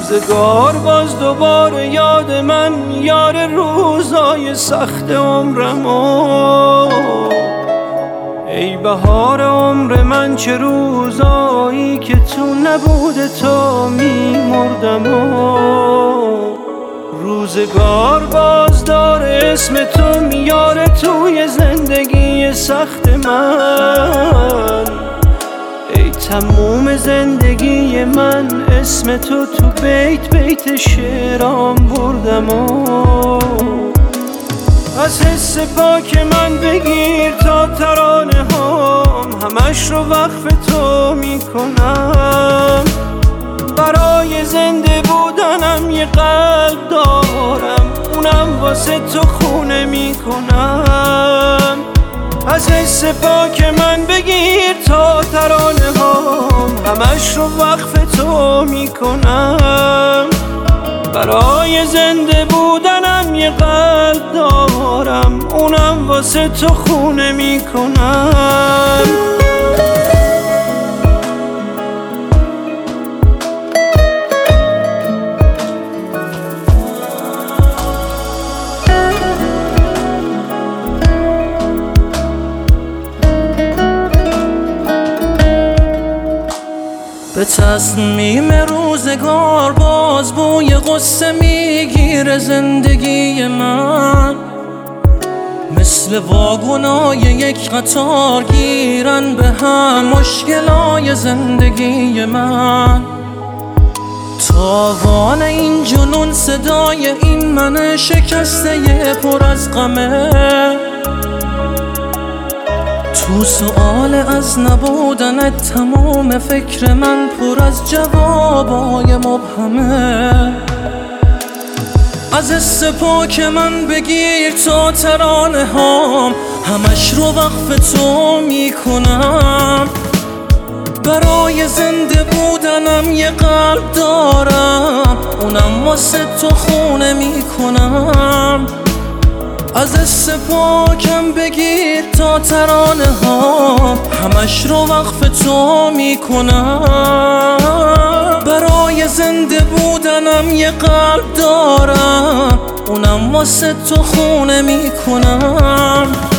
روزگار باز دوباره یاد من، یار روزای سخت عمرمو. ای بهار عمر من، چه روزایی که تو نبوده تا میمردم. روزگار باز داره اسم تو میاره توی زندگی سخت من. ای تموم زندگی من، اسم تو بیت بیت شعرام بردم. از حس پاک من بگیر تا ترانه هام، همش رو وقف تو میکنم. برای زنده بودنم یه قلب دارم، اونم واسه تو خونه میکنم. از حس پاک من بگیر تا ترانه هام، همش رو وقف تو میکنم. برای زنده بودنم یه قلب دارم، اونم واسه تو خونه میکنم. به تصمیم روزگار باز بوی غصه میگیره زندگی من. مثل واگنای یک قطار گیرن به هم مشکلای زندگی من. تاوان این جنون صدای این من شکسته پر از غمه. تو سؤال از نبودنت تمام فکر من پر از جوابای مبهمه. از حس پاک من بگیر تا ترانه هام، همش رو وقف تو میکنم. برای زنده بودنم یه قلب دارم، اونم واسه تو خونه میکنم. از حس پاکم بگیر تا ترانه ها، همش رو وقف تو میکنم. برای زنده بودنم یه قلب دارم، اونم واسه تو خونه میکنم.